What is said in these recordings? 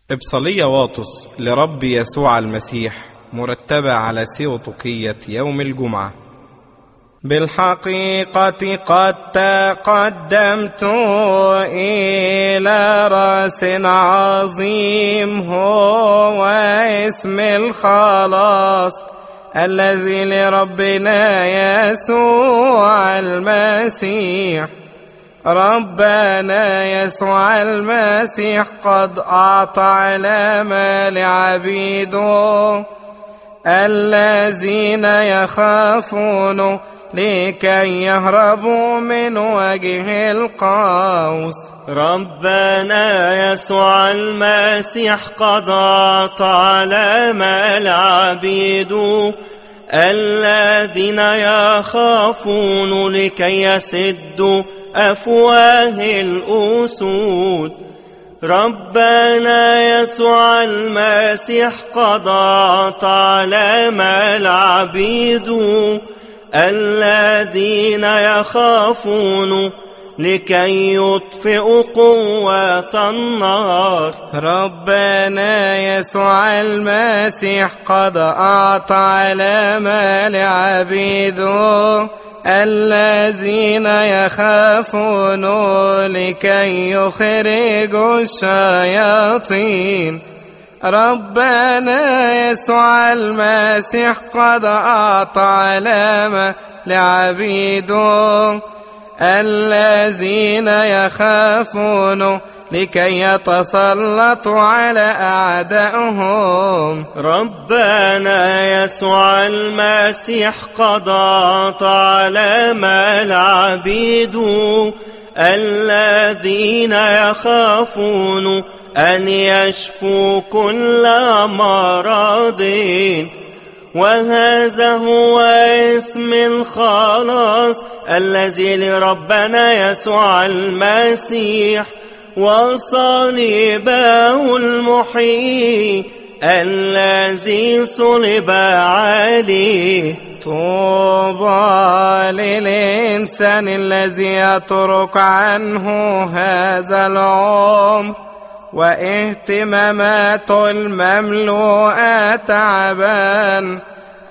إبصالية واطس لرب يسوع المسيح، مرتبة على سيوطقية يوم الجمعة. بالحقيقة قد تقدمت إلى رأس عظيم، هو اسم الخلاص الذي لربنا يسوع المسيح. ربنا يسوع المسيح قد أعطى علامة لعبيده الذين يخافون لكي يهربوا من وجه القوس. ربنا يسوع المسيح قد أعطى علامة لعبيده الذين يخافون لكي يسدوا أفواه الأسود. ربنا يسوع المسيح قد أعطى علامة لعبيده الذين يخافون لكي يطفئوا قوة النار. ربنا يسوع المسيح قد أعطى علامة لعبيده الذين يخافون لكي يخرجوا الشياطين. ربنا يسوع المسيح قد أعطى علامة لعبيده الذين يخافون لكي يتسلطوا على أعدائهم. ربنا يسوع المسيح قد أعطى علامة لعبيده الذين يخافون أن يشفوا كل مرض، وهذا هو اسم الخلاص الذي لربنا يسوع المسيح وصليبه المحيي الذي صلب عليه. طوبى للإنسان الذي يترك عنه هذا العمر واهتمامات المملوءة تعبا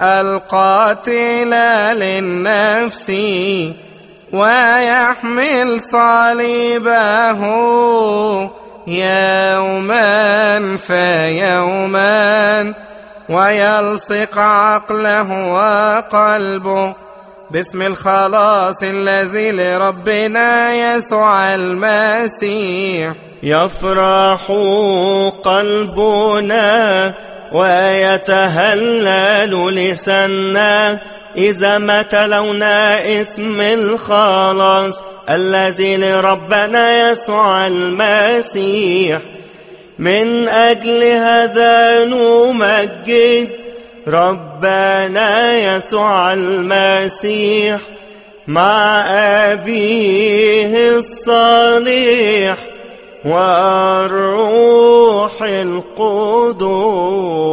القاتلة للنفس، ويحمل صليبه يوما فيوما ويلصق عقله وقلبه باسم الخلاص الذي لربنا يسوع المسيح. يفرح قلبنا ويتهلل لساننا إذا ما تلونا اسم الخلاص الذي لربنا يسوع المسيح. من أجل هذا نمجد ربنا يسوع المسيح مع أبيه الصالح والروح القدس.